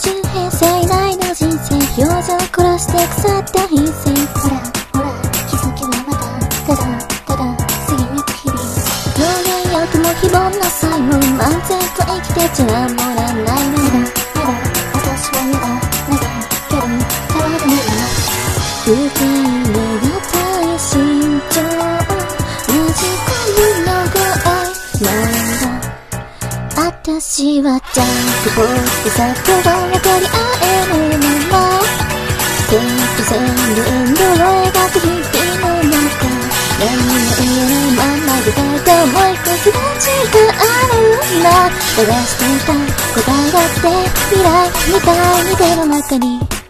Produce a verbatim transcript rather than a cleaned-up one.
周平成内の人生、表情殺して腐った品性。ほらほら気づきはまだただただ過ぎゆく日々。農業欲も非凡な才能、漫然と生きてちゃもらないの。やだやだ私はやだ投げけるたわでもいいな。受け入れがたい身長、ねじ込むのが愛なんだ。私はジャンクボールさとは分かり合えるまま、突然連動を描く日々の中、何も言えないままで抱いた思いとすれ違があるんだ。探していた答えだって未来みたいに手の中に